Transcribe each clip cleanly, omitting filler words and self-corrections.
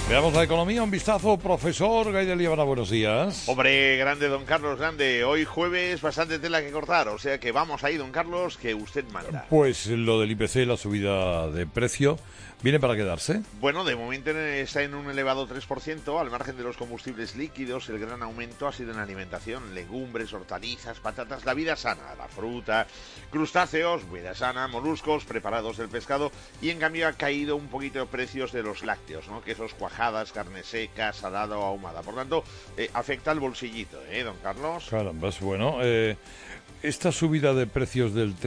Veamos la economía, un vistazo, profesor Gaidel Líbana, buenos días. Hombre, grande, don Carlos, grande. Hoy jueves, bastante tela que cortar, o sea que vamos ahí, don Carlos, que usted manda. Pues lo del IPC, la subida de precio, ¿viene para quedarse? Bueno, de momento está en un elevado 3%, al margen de los combustibles líquidos. El gran aumento ha sido en alimentación, legumbres, hortalizas, patatas, la vida sana, la fruta, crustáceos, vida sana, moluscos, preparados del pescado, y en cambio ha caído un poquito de precios de los lácteos, ¿no? Quesos, cuajadas, carne seca, salada o ahumada. Por tanto, afecta al bolsillito, don Carlos. Caramba, es bueno. Esta subida de precios del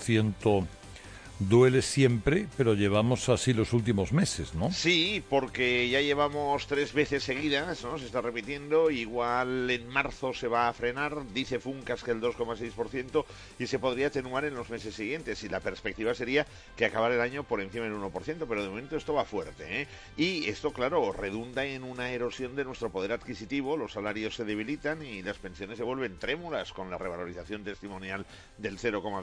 3% duele siempre, pero llevamos así los últimos meses, ¿no? Sí, porque ya llevamos 3 veces seguidas, ¿no? Se está repitiendo. Igual en marzo se va a frenar, dice Funcas que el 2,6%, y se podría atenuar en los meses siguientes. Y la perspectiva sería que acabar el año por encima del 1%, pero de momento esto va fuerte, ¿eh? Y esto, claro, redunda en una erosión de nuestro poder adquisitivo. Los salarios se debilitan y las pensiones se vuelven trémulas con la revalorización testimonial del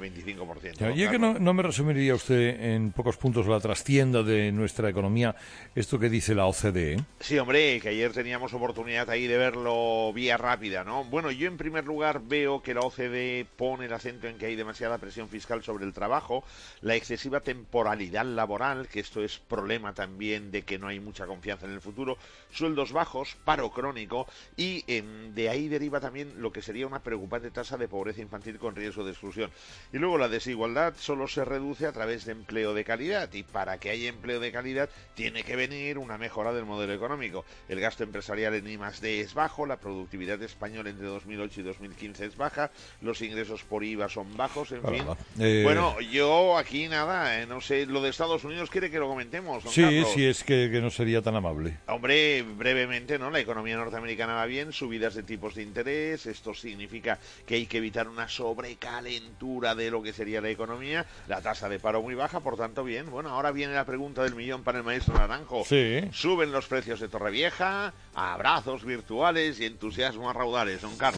0,25%. Y es que no me resumiría usted en pocos puntos la trastienda de nuestra economía, esto que dice la OCDE. Sí, hombre, que ayer teníamos oportunidad ahí de verlo vía rápida, ¿no? Bueno, yo en primer lugar veo que la OCDE pone el acento en que hay demasiada presión fiscal sobre el trabajo, la excesiva temporalidad laboral, que esto es problema también de que no hay mucha confianza en el futuro, sueldos bajos, paro crónico, y de ahí deriva también lo que sería una preocupante tasa de pobreza infantil con riesgo de exclusión. Y luego la desigualdad solo se reduce a través de empleo de calidad, y para que haya empleo de calidad tiene que venir una mejora del modelo económico. El gasto empresarial en I+D es bajo, la productividad española entre 2008 y 2015 es baja, los ingresos por IVA son bajos, en fin. Bueno, yo aquí nada, no sé, lo de Estados Unidos quiere que lo comentemos, don Carlos. Sí, es que no sería tan amable. Hombre, brevemente, ¿no? La economía norteamericana va bien, subidas de tipos de interés, esto significa que hay que evitar una sobrecalentura de lo que sería la economía, la tasa de paro muy baja, por tanto bien. Bueno, ahora viene la pregunta del millón para el maestro Naranjo. Sí. Suben los precios de Torrevieja, abrazos virtuales y entusiasmo a raudales, don Carlos.